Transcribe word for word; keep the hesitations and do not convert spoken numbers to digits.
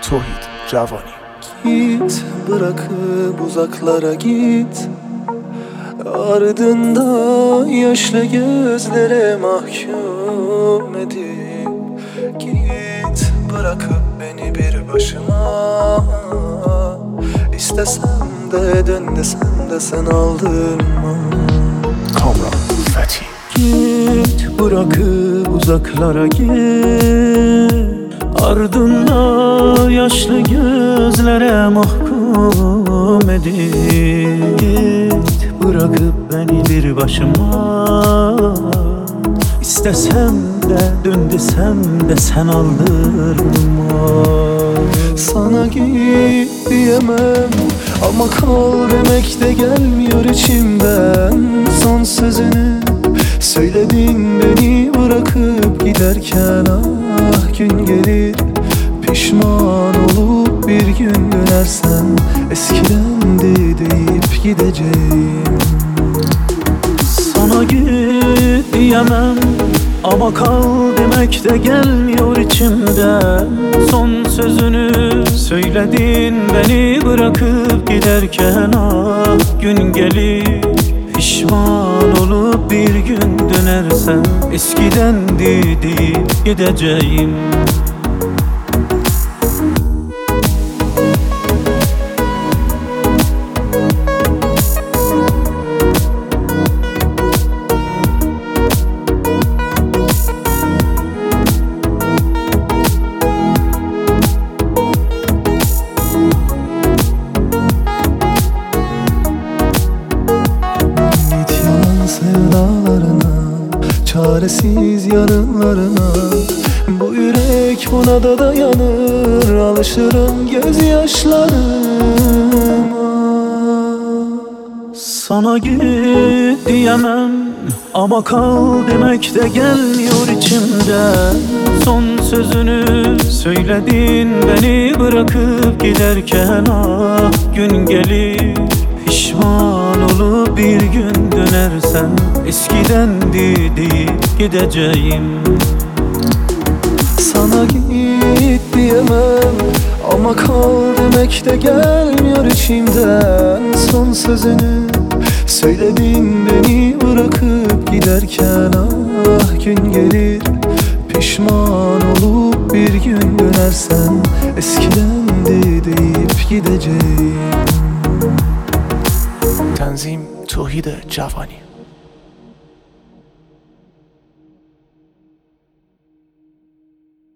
Tohid Cavani. Git, bırakıp uzaklara git. Ardında yaşlı gözlere mahkum edip git, bırakıp beni bir başıma. İstesem de dön desem de sen aldırma. Kamran Fethi. Git, bırakıp uzaklara git. Ardında yaşlı gözlere mahkum edip git, bırakıp beni bir başıma. İstesem de dön desem de sen aldırma. Sana git diyemem ama kal demek de gelmiyor içimden. Son sözünü söyledin beni bırakıp giderken. Ah gün gelir pişman olup bir gün dönersen, eskidendi deyip gideceğim. Sana git diyemem ama kal demek de gelmiyor içimden. Son sözünü söyledin beni bırakıp giderken. Ah gün gelir pişman olup bir gün dönersen, eskidendi deyip gideceğim. Sevdalarına, çaresiz yarınlarına, bu yürek buna da dayanır. Alışırım gözyaşlarıma. Sana git diyemem ama kal demek de gelmiyor içimden. Son sözünü söyledin beni bırakıp giderken. Ah gün gelir pişman olup bir gün dönersen, eskidendi deyip gideceğim. Sana git diyemem ama kal demek de gelmiyor içimden. Son sözünü söyledin beni bırakıp giderken. Ah gün gelir pişman olup bir gün dönersen, eskidendi deyip gideceğim. Tanzim Tohid Cavani.